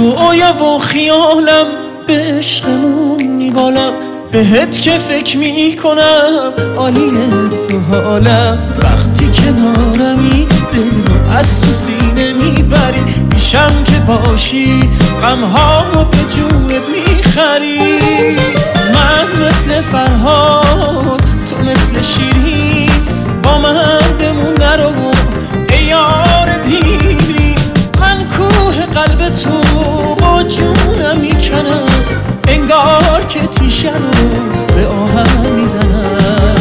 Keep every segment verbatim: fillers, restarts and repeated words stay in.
رویا و خیالم به عشقمون میبالم، بهت که فکر میکنم عالیه سوالم. وقتی کنارمی دل رو از تو سینه میبری، میشم که باشی غمهامو به جونت میخری. من مثل فرهاد تو مثل شیرین، با من بمون نرو ای یار دیری. من کوه قلب تو با جونم میکنم، انگار که تیشه رو به آهم میزنم.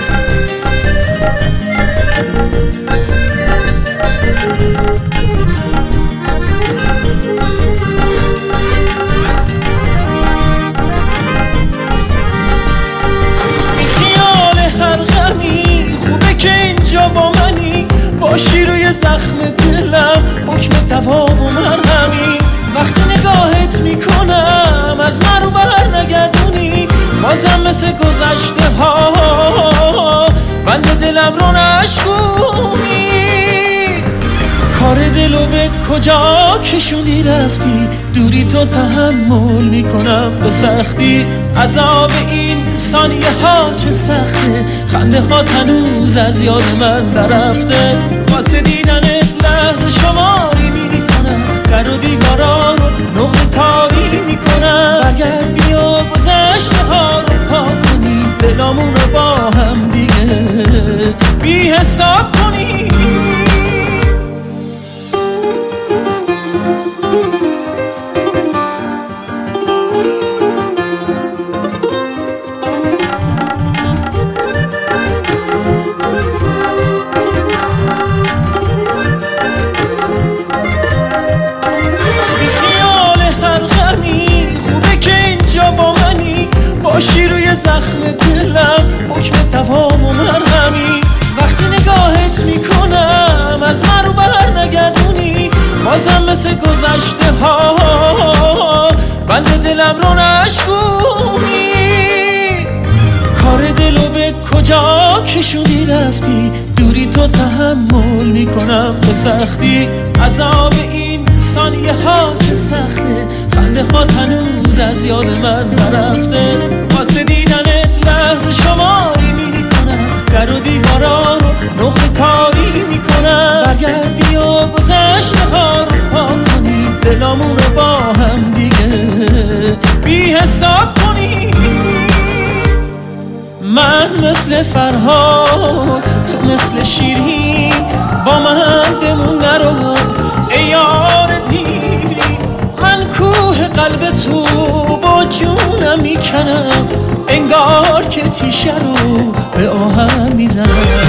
بی خیال هر غمی خوبه که اینجا با منی، باشی روی زخم دلم حکم دوا و مرهمی. وقتی نگاهت میکنم از من رو بر نگردونی، بازم مثل گذشته ها بند دلم رو نشکونی. کار دلو به کجا کشوندی رفتی، دوری تو تحمل میکنم به سختی. عذاب این ثانیه ها چه سخته، خنده ها هنوز از یاد من نرفته. واسه دیدنت لحظه شماری میکنم، در و دیوارا رو نقطه کاری میکنم. برگرد بیا گذشته ها رو پاک کنی، دلامون رو با هم دیگه بی حساب کنی. باشی روی زخم دلم حکم دوا و مرهمی. وقتی نگاهت میکنم از من رو بر نگردونی، بازم مثل گذشته ها بند دلم رو نشکونی. کار دلو به کجا کشوندی رفتی، دوری تو تحمل میکنم به سختی. عذاب این ثانیه ها چه سخته، خنده ها هنوز از یاد من نرفته. واسه دیدنت لحظه شماری میکنم، در و دیوارا رو نقطه کاری میکنم. برگرد بیا گذشته ها رو پاک کنی، دلامون رو با هم دیگه بی حساب کنی. من مثل فرهاد تو مثل شیرین، با من بمون نرو ای یار دیری. من کوه قلب تو با جونم میکنم، انگار که تیشه رو به آهم میزنم.